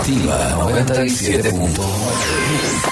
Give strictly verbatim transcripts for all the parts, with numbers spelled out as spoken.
Activa noventa y siete punto nueve.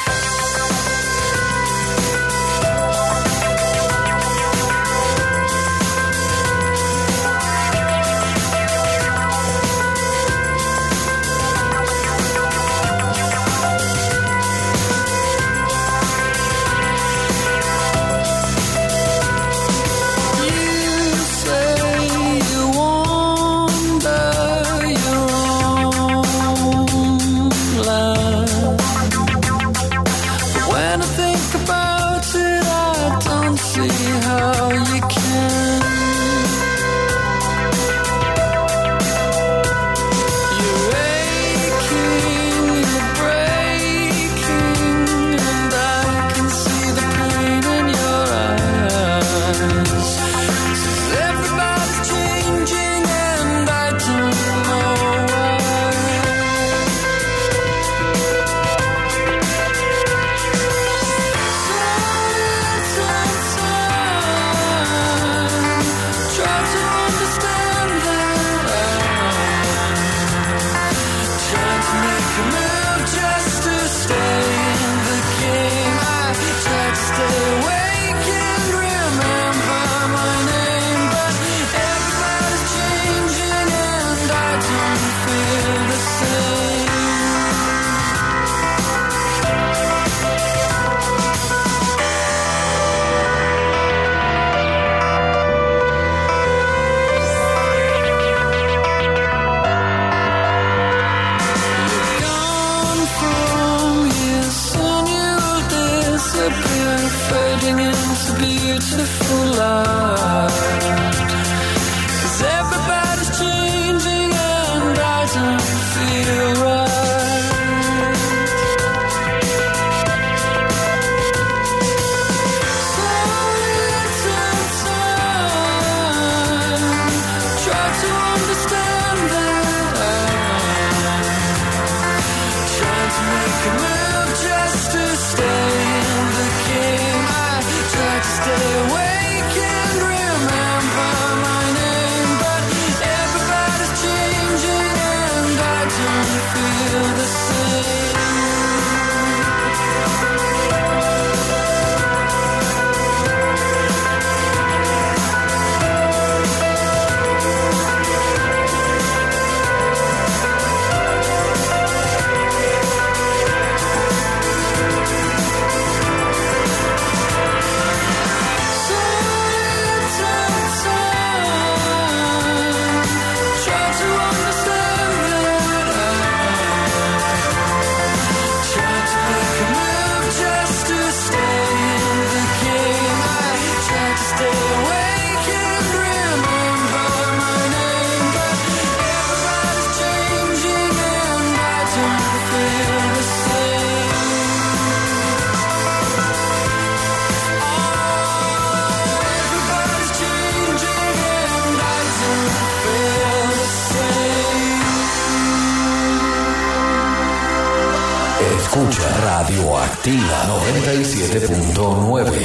Escucha Radio Activa noventa y siete punto nueve.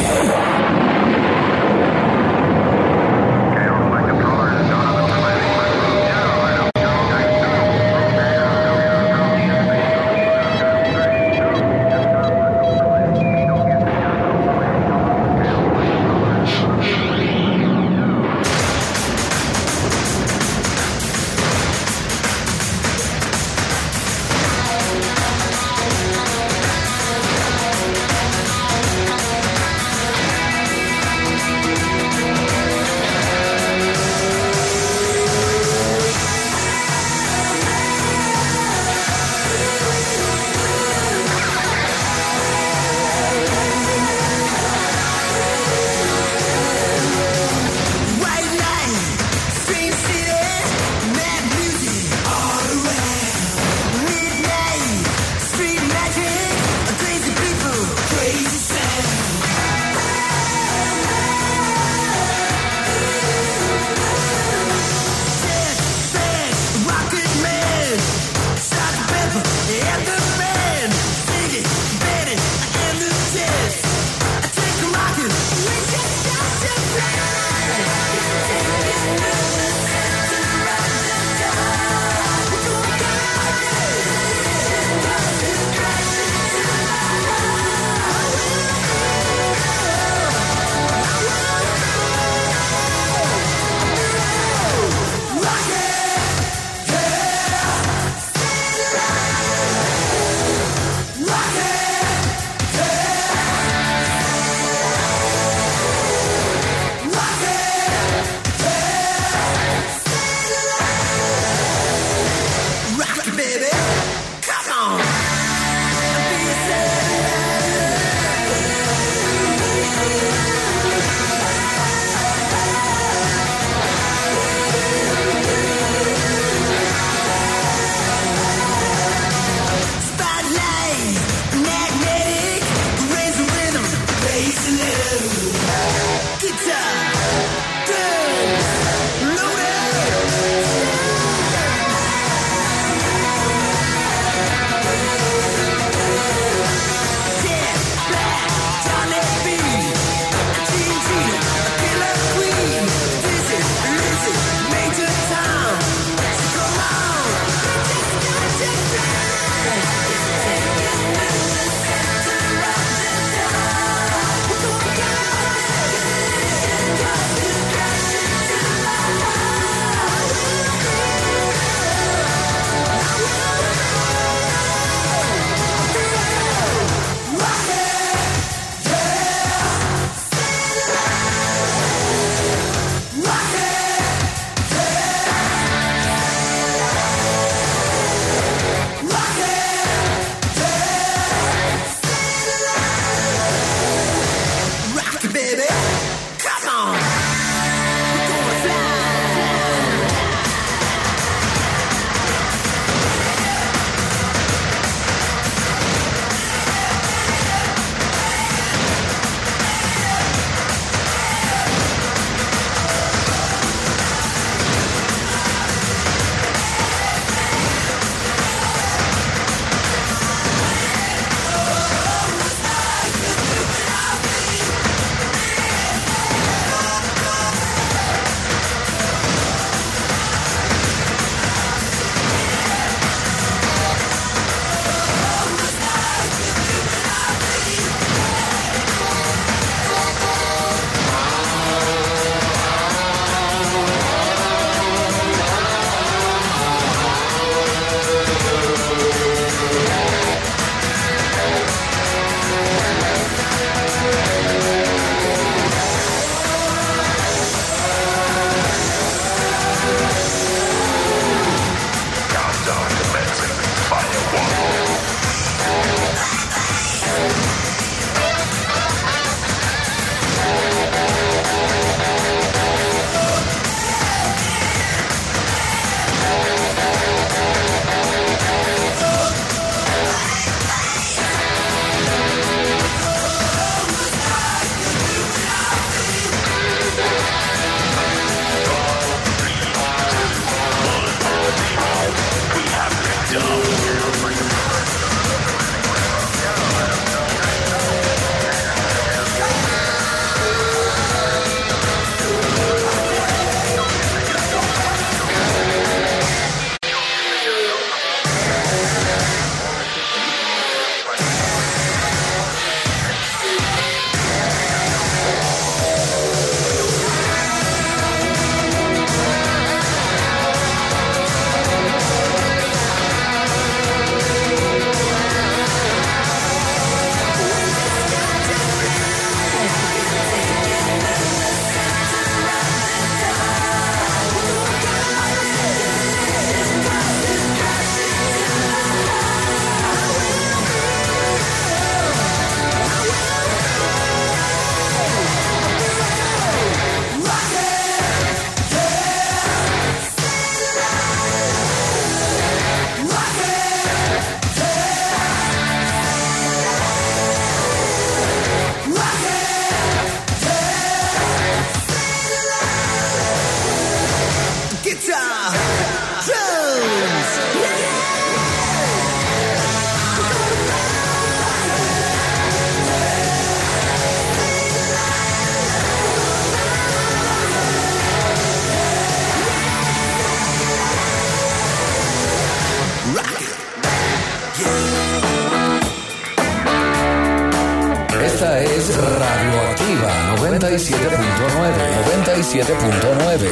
es Radioactiva noventa y siete punto nueve. noventa y siete punto nueve.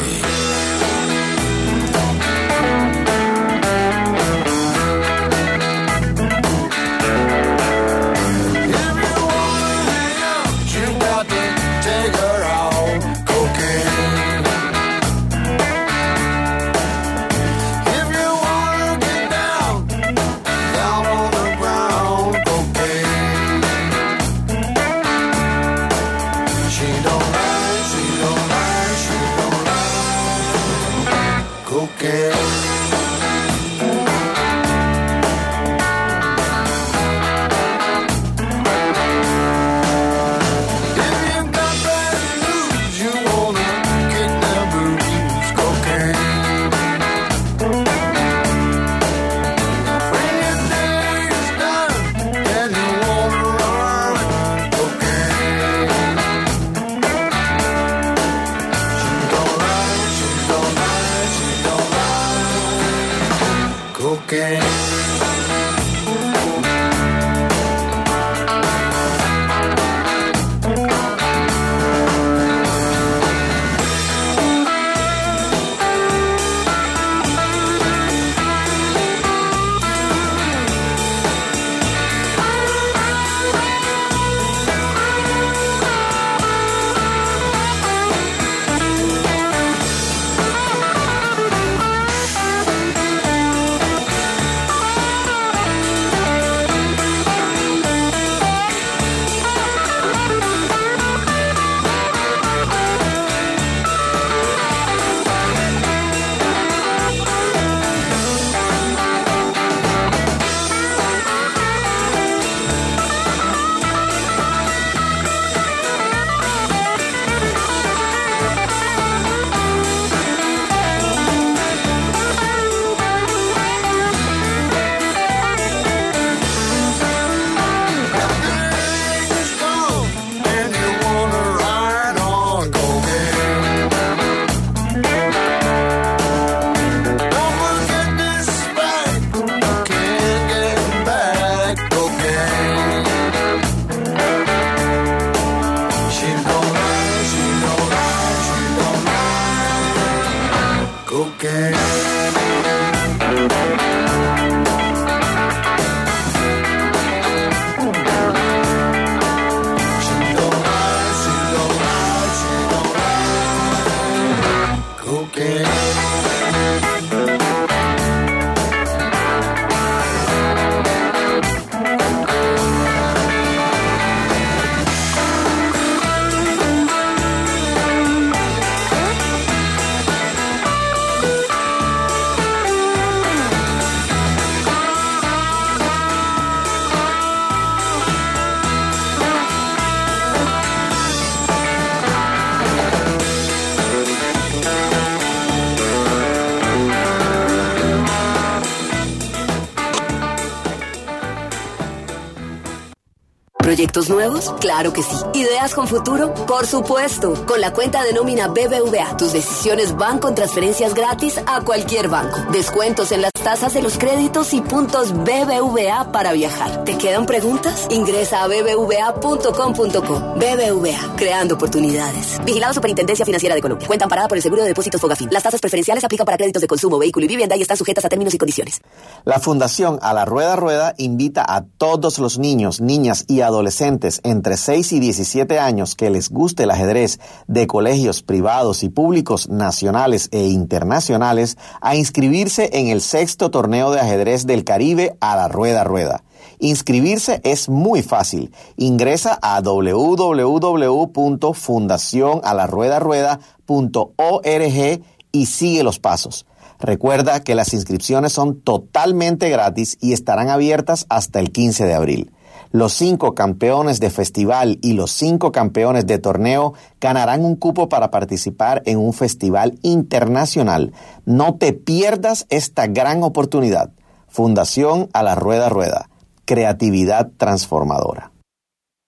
¿Proyectos nuevos? Claro que sí. ¿Ideas con futuro? Por supuesto. Con la cuenta de nómina B B V A, tus decisiones van con transferencias gratis a cualquier banco. Descuentos en las tasas de los créditos y puntos B B V A para viajar. ¿Te quedan preguntas? Ingresa a b b v a punto com punto co. B B V A, creando oportunidades. Vigilado Superintendencia Financiera de Colombia. Cuenta amparada por el Seguro de Depósitos Fogafín. Las tasas preferenciales aplican para créditos de consumo, vehículo y vivienda y están sujetas a términos y condiciones. La Fundación A la Rueda Rueda invita a todos los niños, niñas y adolescentes entre seis y diecisiete años que les guste el ajedrez de colegios privados y públicos nacionales e internacionales a inscribirse en el sexto torneo de ajedrez del Caribe A la Rueda Rueda. Inscribirse es muy fácil. Ingresa a w w w punto fundación a la rueda rueda punto org y sigue los pasos. Recuerda que las inscripciones son totalmente gratis y estarán abiertas hasta el quince de abril. Los cinco campeones de festival y los cinco campeones de torneo ganarán un cupo para participar en un festival internacional. No te pierdas esta gran oportunidad. Fundación A la Rueda Rueda. Creatividad transformadora.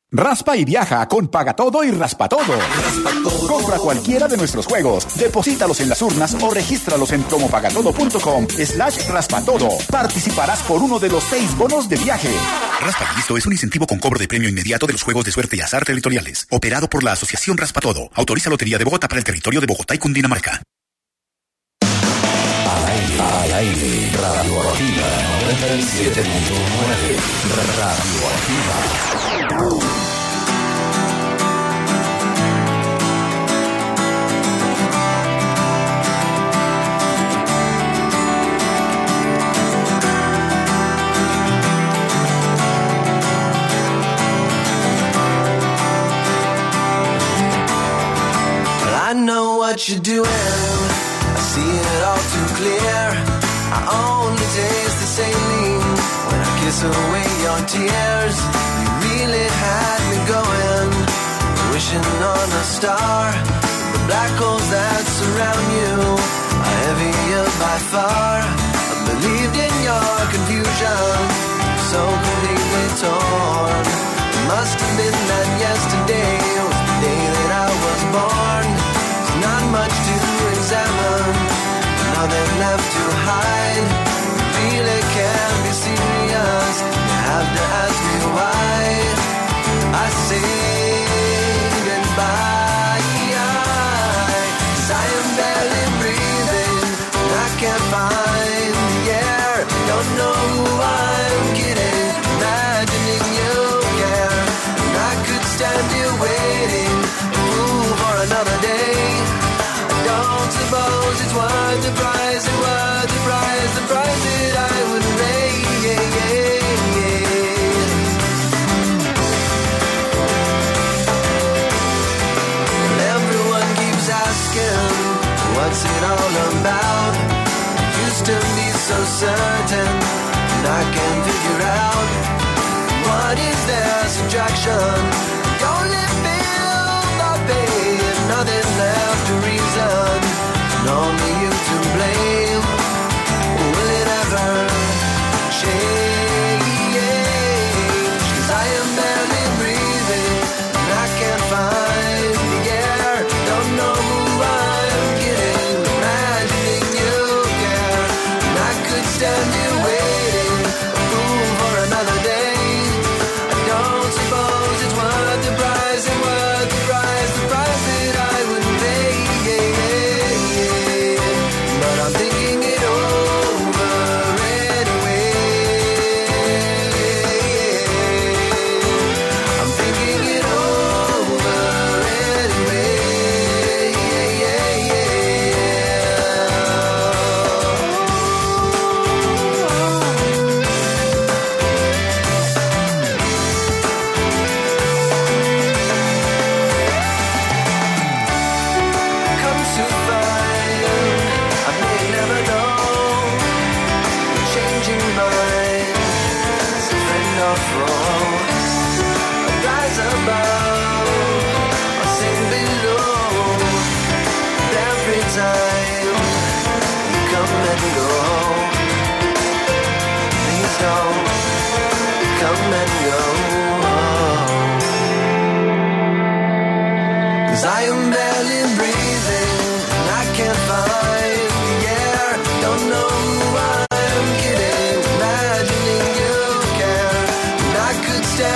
Raspa y viaja con Paga Todo y Raspa Todo. Raspa Todo. Compra cualquiera de nuestros juegos, deposítalos en las urnas o regístralos en promopagatodo.com slash raspatodo. Participarás por uno de los seis bonos de viaje. Raspa y Listo es un incentivo con cobro de premio inmediato de los juegos de suerte y azar territoriales. Operado por la Asociación Raspa Todo. Autoriza Lotería de Bogotá para el territorio de Bogotá y Cundinamarca. Al aire, al aire, Radioactiva noventa y siete punto nueve, Radioactiva. I know what you're doing, I see it all too clear. I only taste the saline when I kiss away your tears. You really had me going, wishing on a star. The black holes that surround you are heavier by far. I believed in your confusion, so completely torn. It must have been that yesterday was the day that I was born. Not much to examine, nothing left to hide. You really can't be serious, you have to ask me why. I say goodbye, 'cause I am barely breathing, and I can't find the air. Don't know who I'm kidding, imagining you care. And I could stand here waiting, ooh, for another day. Don't suppose it's worth the price, it's worth the price, the price that I would pay. Yeah, yeah, yeah. And everyone keeps asking, what's it all about? Used to be so certain, and I can't figure out what is their subtraction. You only feel the pain, nothing left to reason, and only you to blame. Will it ever change? 'Cause I am barely breathing, and I can't find the air. Don't know who I'm kidding, imagining you care. And I could stand here waiting, ooh, for another day. I don't suppose it's worth the price, it's worth the price, the price that I would pay. Yeah, yeah, yeah. But I'm thinking it over anyway. I'm thinking it over anyway. Yeah, yeah, yeah. Come to find I may never know, changing minds, friend or foe. I rise above, I sink below. Every time you come and go, please don't come and go. 'Cause I am barely breathing, and I can't find the air. Don't know who I'm kidding, imagining you care. And I could stand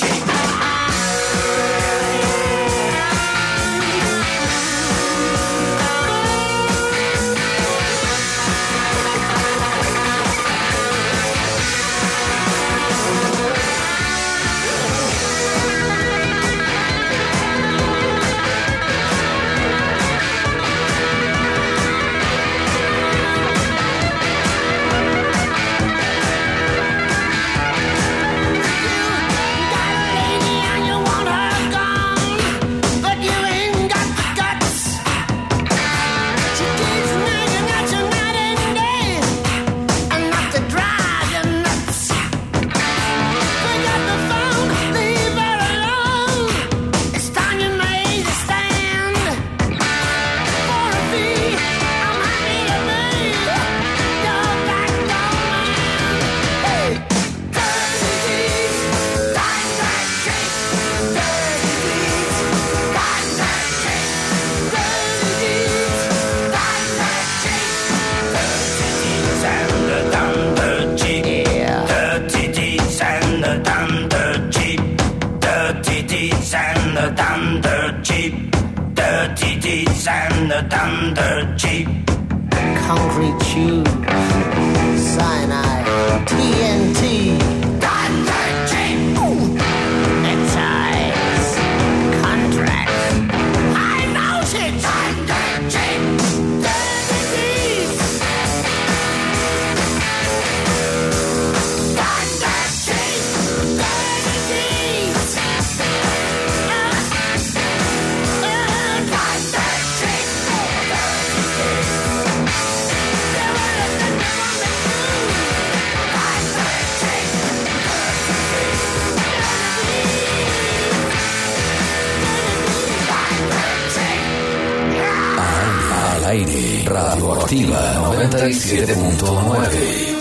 Radioactiva noventa y siete punto nueve.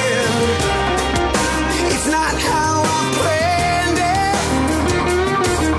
It's not how I planned it.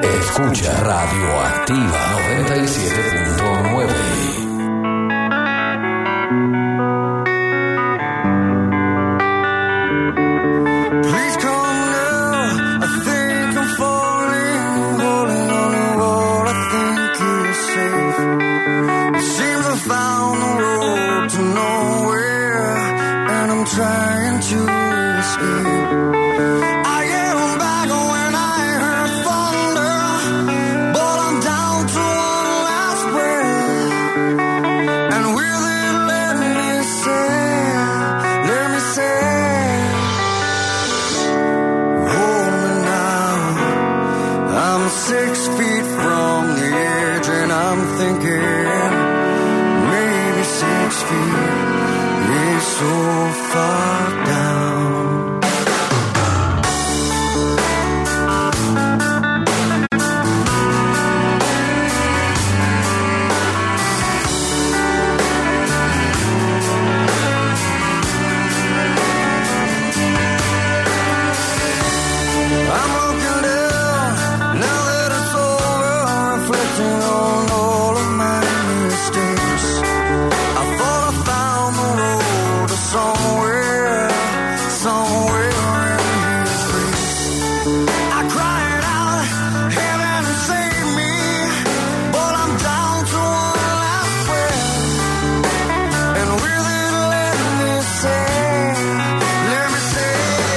Escucha Radio Activa noventa y siete punto nueve. Trying to escape. I am back when I heard thunder, but I'm down to one last breath. And with it, let me say, let me say, hold me now. I'm six feet from the edge, and I'm thinking maybe six feet is so far down. I'm looking down, now that it's over, reflecting on all of my mistakes. I thought I found the road to somewhere, somewhere in his face. I cried out, heaven save me, but I'm down to one last breath. And with it, let me say, let me say,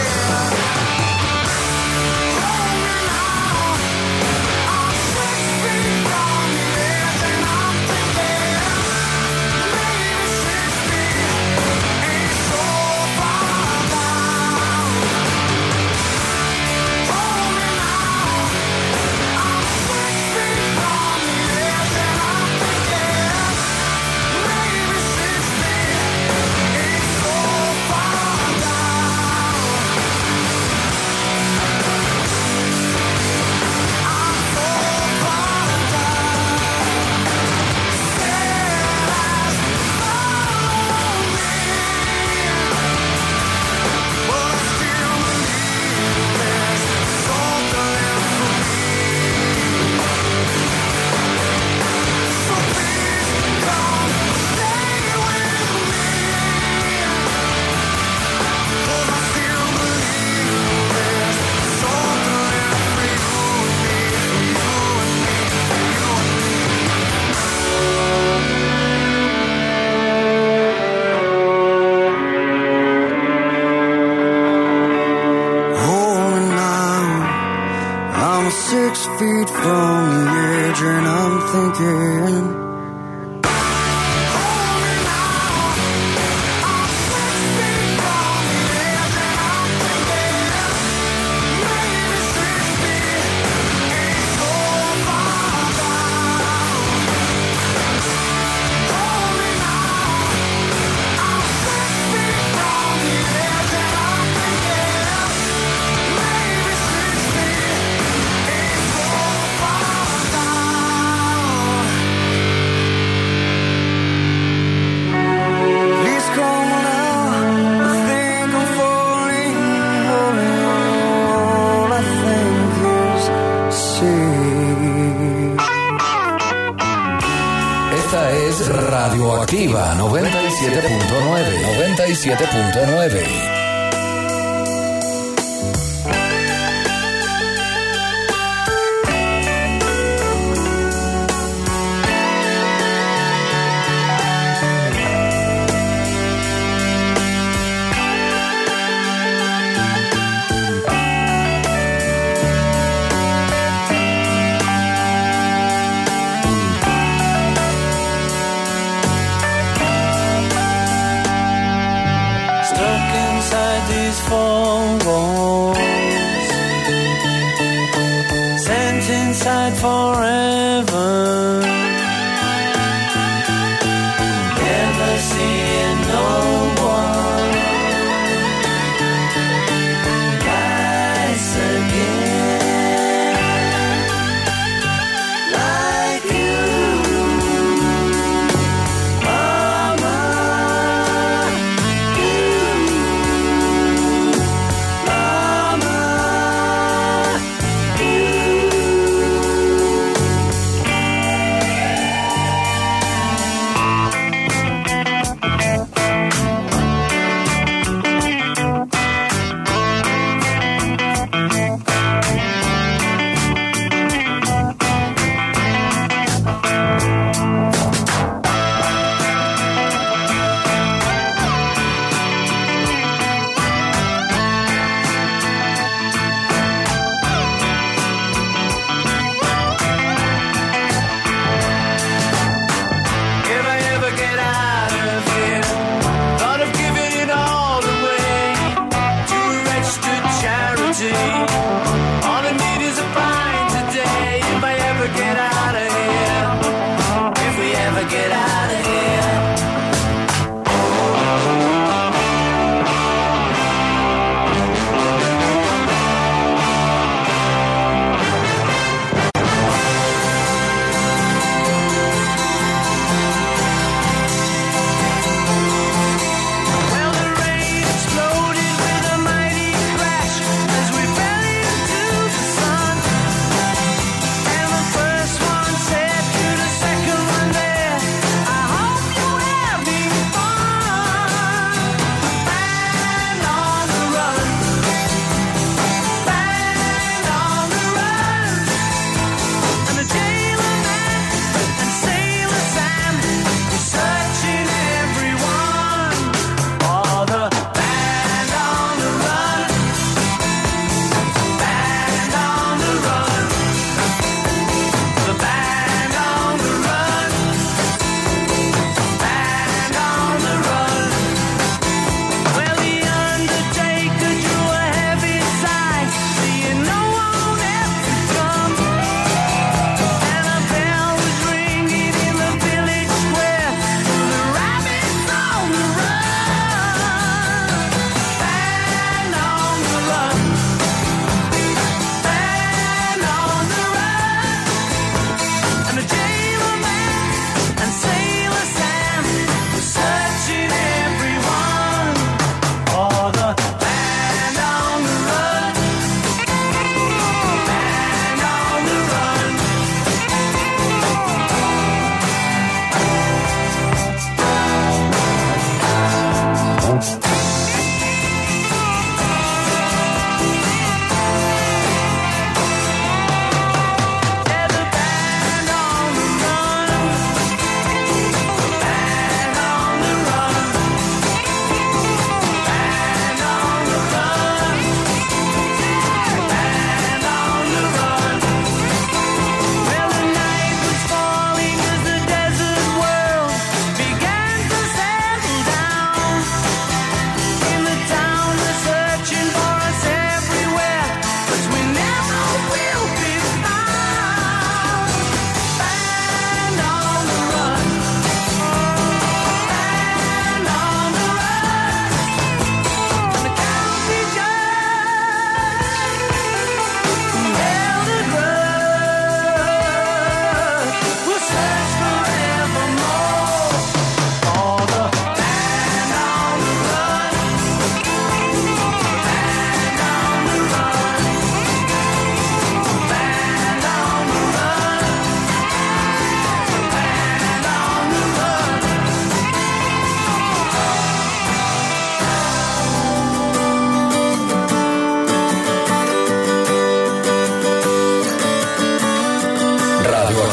hold me now. I'm six feet from the edge, and I'm thinking maybe six feet ain't so far down. Hold me now. I'm six feet from the edge, and I'm thinking maybe six feet ain't so far down. I'm so far down. Said eyes follow me, but I still believe there's something left for me. So please come stay with me, 'cause I still believe there's something left for you and me, for you and me, for you and me. Hold me now. I'm six feet from the edge, and I'm thinking. Hold me now. I'm six feet from the edge, and I'm thinking maybe six feet ain't so far down. Hold me now. I'm six feet from the edge, and I'm thinking maybe six feet ain't so far down. Please come now. I think I'm falling, falling. All I think is see. Esta es Radio Activa noventa y siete punto nueve. noventa y siete punto nueve. Stuck inside these four walls, sent inside forever. Never seeing no one rise again like you, Mama. Mama, you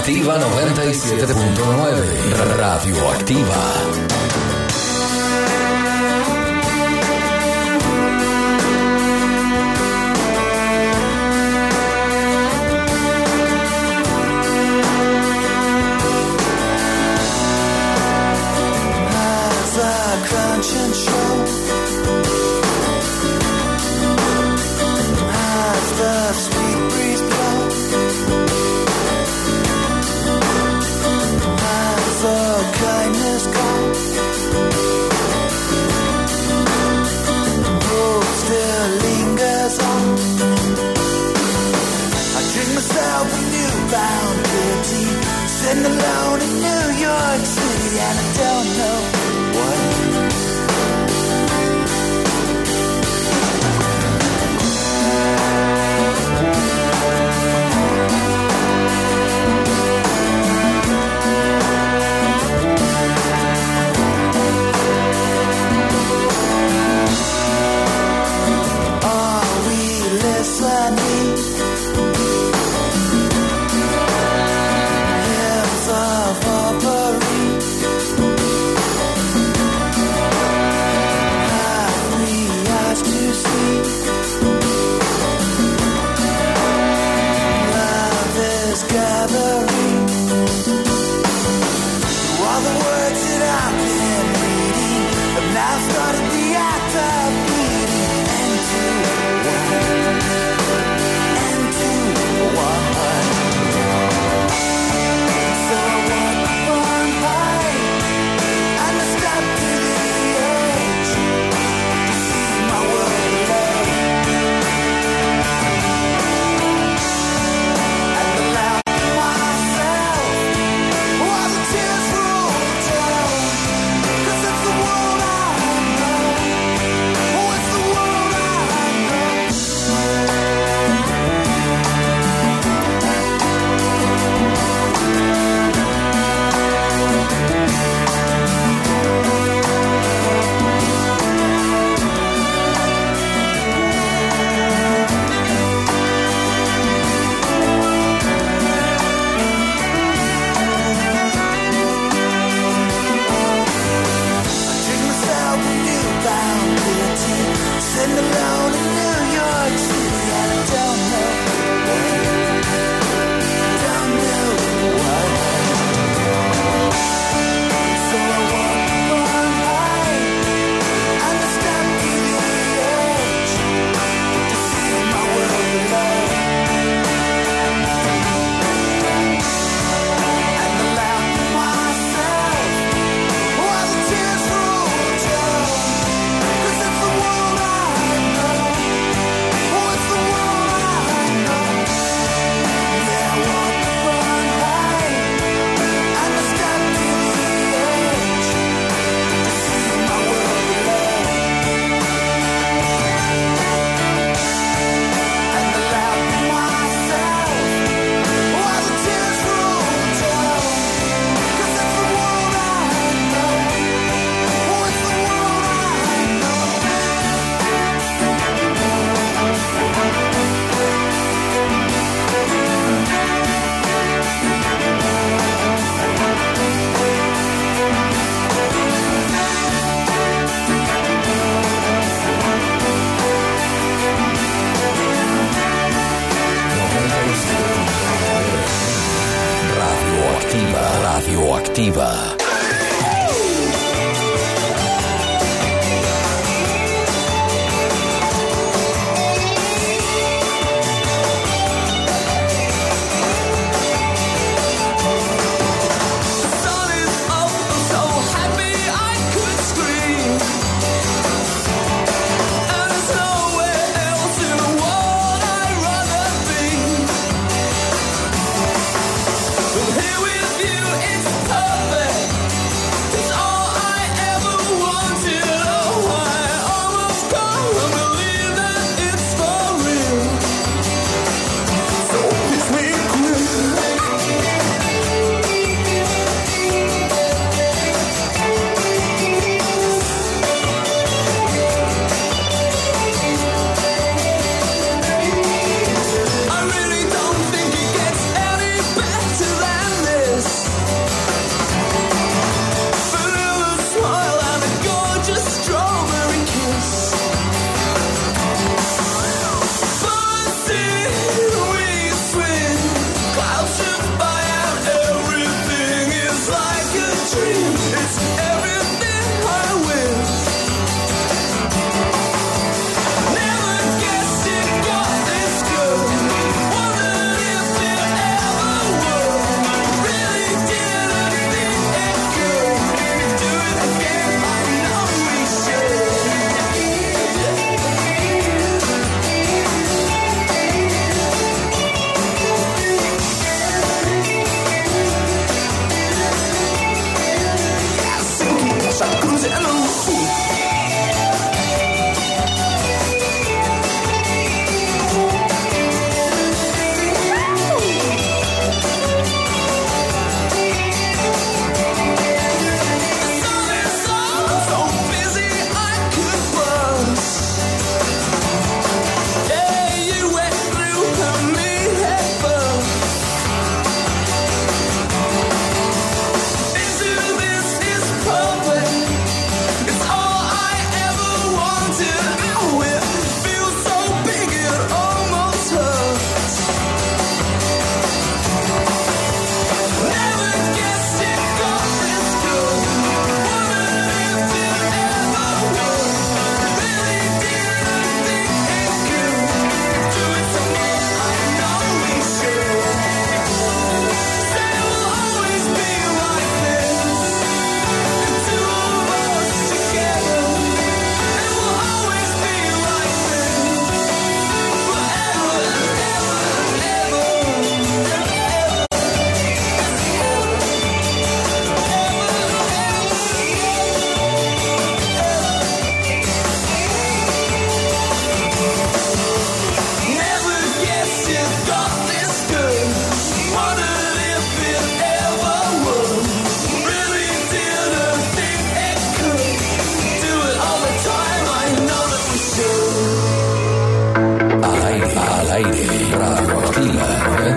Activa noventa y siete punto nueve. Radioactiva. Crunch and show. As the sweet breeze blow. As the kindness go. Hope still lingers on. I drink myself a newfound pity. Sitting alone in New York City, and I don't know what. Radioactiva. Here with you, it's perfect.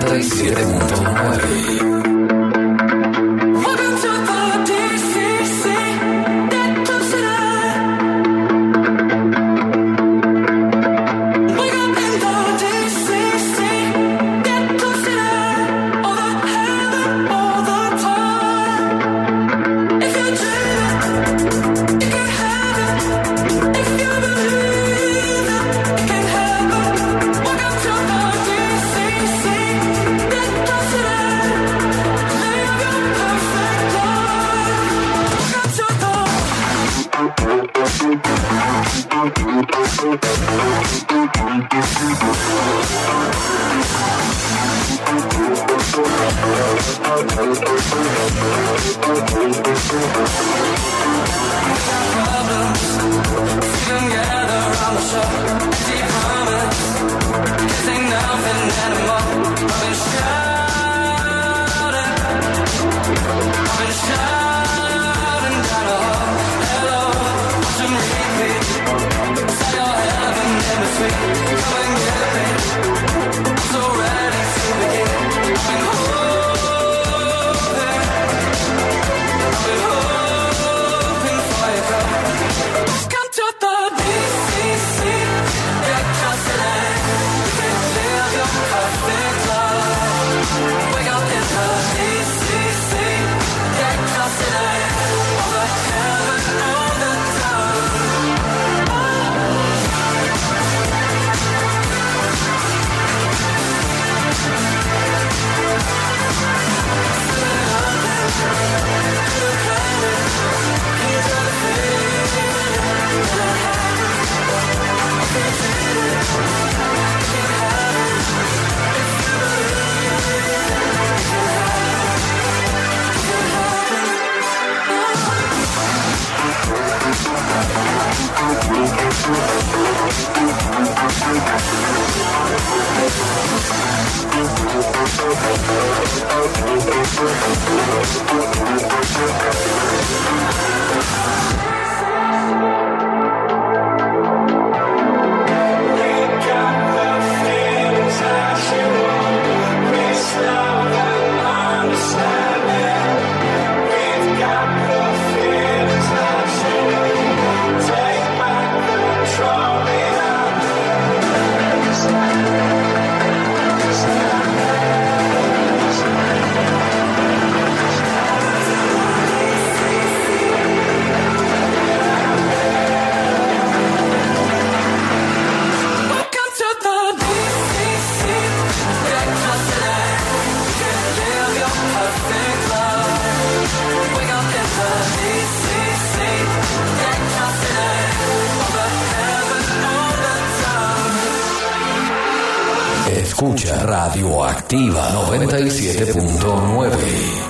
noventa y siete punto nueve. Escucha Radioactiva noventa y siete punto nueve.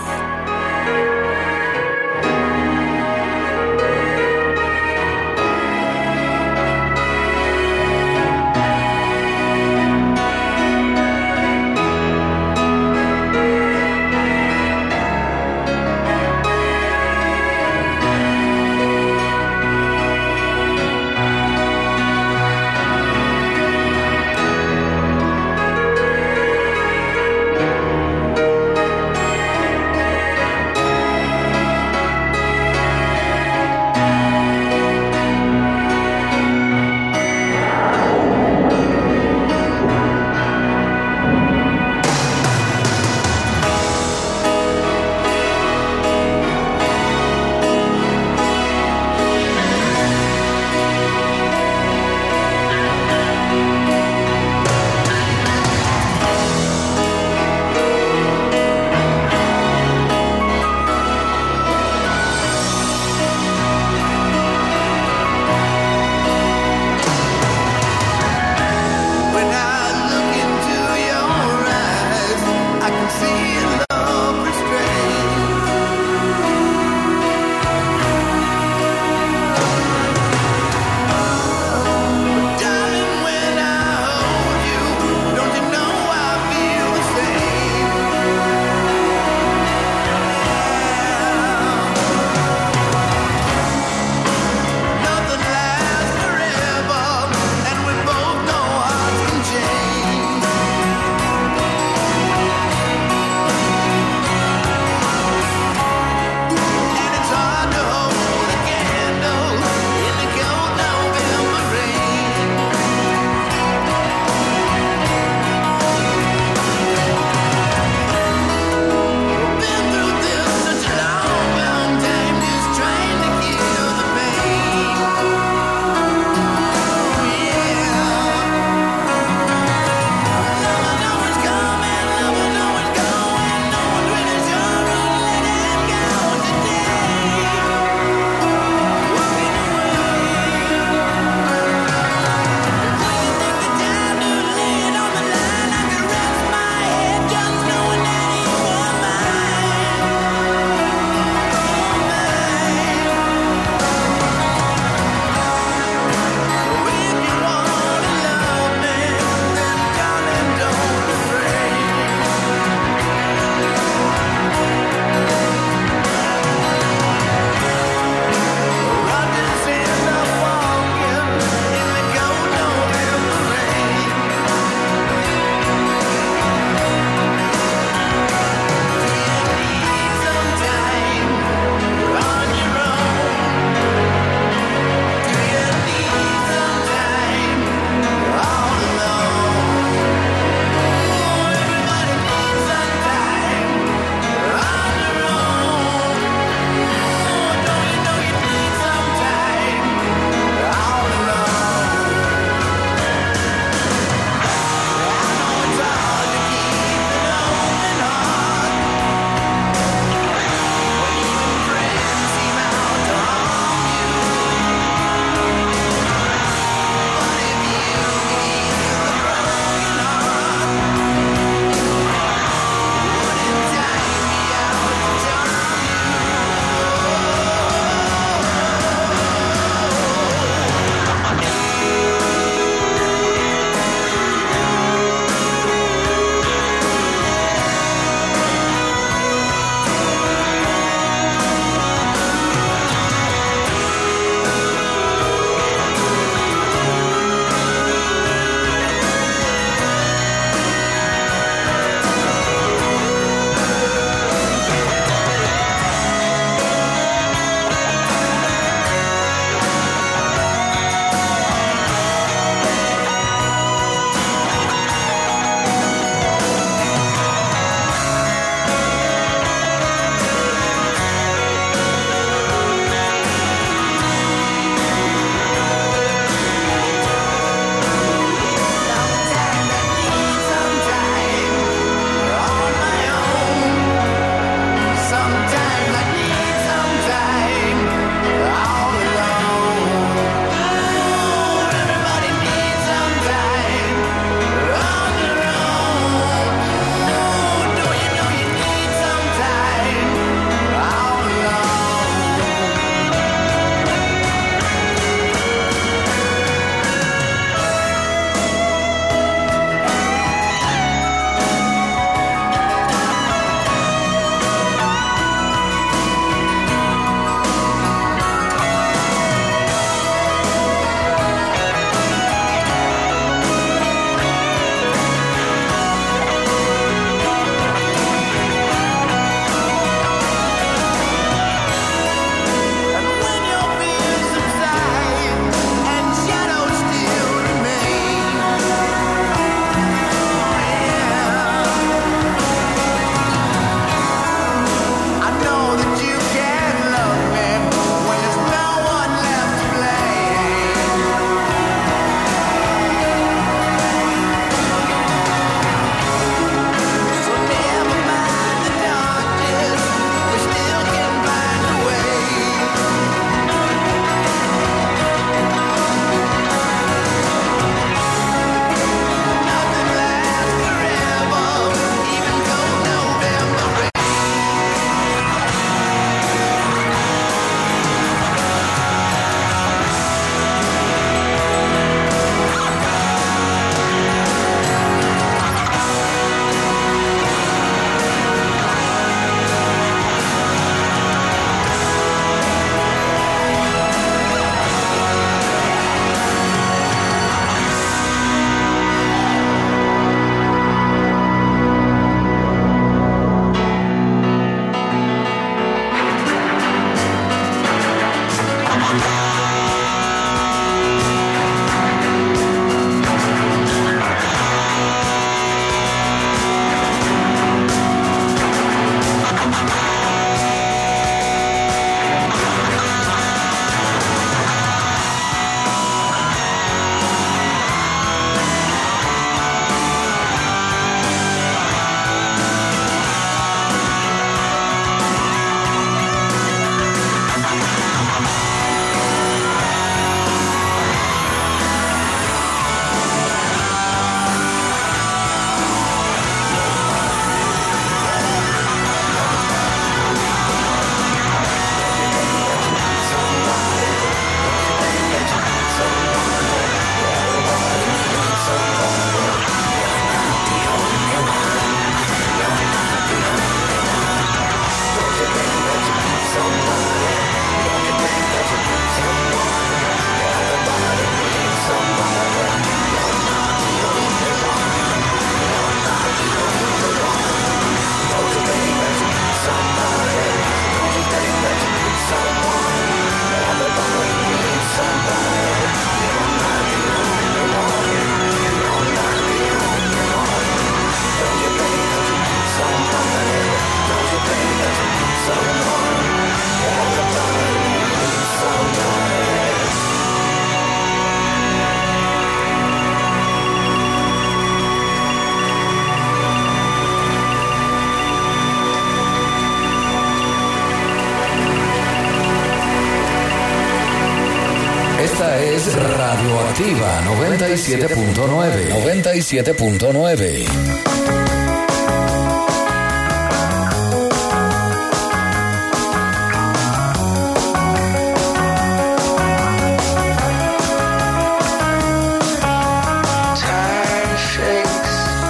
es Radioactiva noventa y siete punto nueve. noventa y siete punto nueve.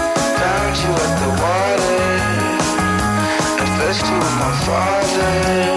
Father